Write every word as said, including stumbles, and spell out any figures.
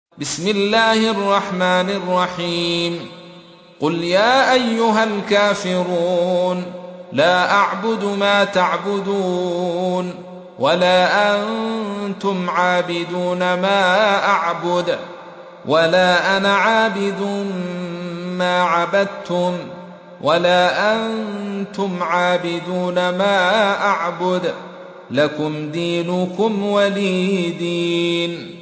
بسم الله الرحمن الرحيم قل يا أيها الكافرون لا أعبد ما تعبدون ولا أنتم عابدون ما أعبد ولا أنا عابد ما عبدتم ولا أنتم عابدون ما أعبد لكم دينكم ولي دين.